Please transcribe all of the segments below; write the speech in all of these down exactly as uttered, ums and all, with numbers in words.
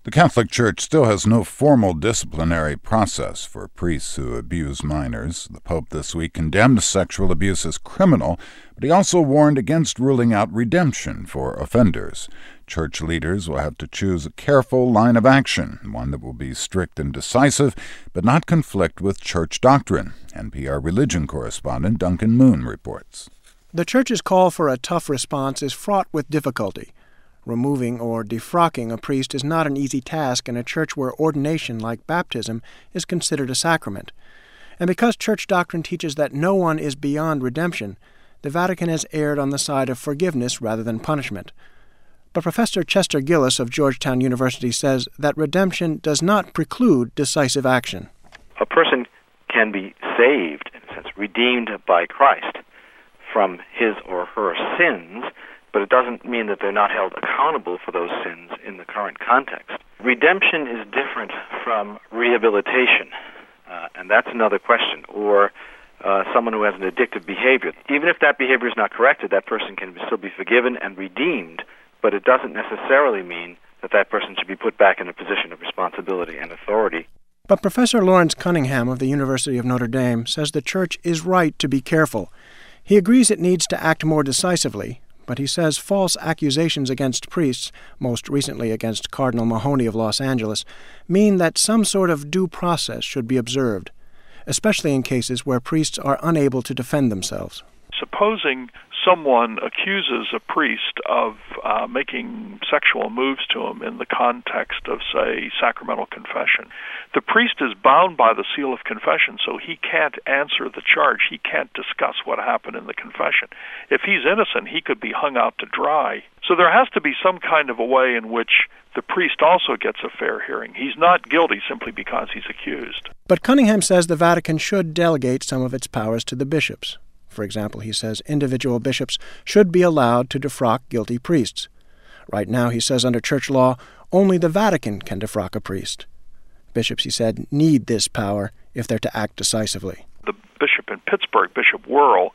The Catholic Church still has no formal disciplinary process for priests who abuse minors. The Pope this week condemned sexual abuse as criminal, but he also warned against ruling out redemption for offenders. Church leaders will have to choose a careful line of action, one that will be strict and decisive, but not conflict with church doctrine. N P R religion correspondent Duncan Moon reports. The Church's call for a tough response is fraught with difficulty. Removing or defrocking a priest is not an easy task in a church where ordination, like baptism, is considered a sacrament. And because church doctrine teaches that no one is beyond redemption, the Vatican has erred on the side of forgiveness rather than punishment. But Professor Chester Gillis of Georgetown University says that redemption does not preclude decisive action. A person can be saved, in a sense, redeemed by Christ from his or her sins, but it doesn't mean that they're not held accountable for those sins in the current context. Redemption is different from rehabilitation, uh, and that's another question. Or uh, someone who has an addictive behavior. Even if that behavior is not corrected, that person can still be forgiven and redeemed, but it doesn't necessarily mean that that person should be put back in a position of responsibility and authority. But Professor Lawrence Cunningham of the University of Notre Dame says the Church is right to be careful. He agrees it needs to act more decisively, but he says false accusations against priests, most recently against Cardinal Mahony of Los Angeles, mean that some sort of due process should be observed, especially in cases where priests are unable to defend themselves. Supposing someone accuses a priest of uh, making sexual moves to him in the context of, say, sacramental confession, the priest is bound by the seal of confession, so he can't answer the charge. He can't discuss what happened in the confession. If he's innocent, he could be hung out to dry. So there has to be some kind of a way in which the priest also gets a fair hearing. He's not guilty simply because he's accused. But Cunningham says the Vatican should delegate some of its powers to the bishops. For example, he says individual bishops should be allowed to defrock guilty priests. Right now, he says under church law, only the Vatican can defrock a priest. Bishops, he said, need this power if they're to act decisively. The bishop in Pittsburgh, Bishop Wuerl,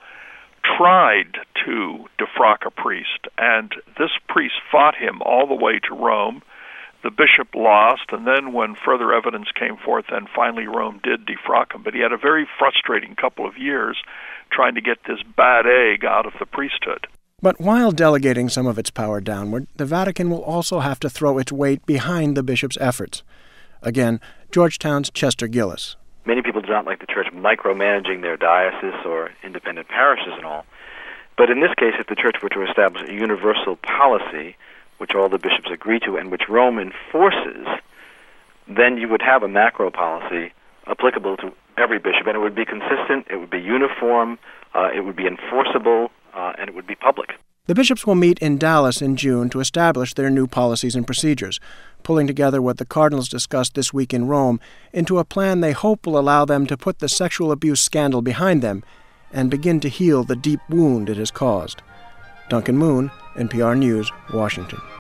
tried to defrock a priest, and this priest fought him all the way to Rome. The bishop lost, and then when further evidence came forth, then finally Rome did defrock him. But he had a very frustrating couple of years trying to get this bad egg out of the priesthood. But while delegating some of its power downward, the Vatican will also have to throw its weight behind the bishop's efforts. Again, Georgetown's Chester Gillis. Many people do not like the church micromanaging their diocese or independent parishes and all. But in this case, if the church were to establish a universal policy, which all the bishops agree to and which Rome enforces, then you would have a macro policy applicable to every bishop, and it would be consistent, it would be uniform, uh, it would be enforceable, uh, and it would be public. The bishops will meet in Dallas in June to establish their new policies and procedures, pulling together what the cardinals discussed this week in Rome into a plan they hope will allow them to put the sexual abuse scandal behind them and begin to heal the deep wound it has caused. Duncan Moon, N P R News, Washington.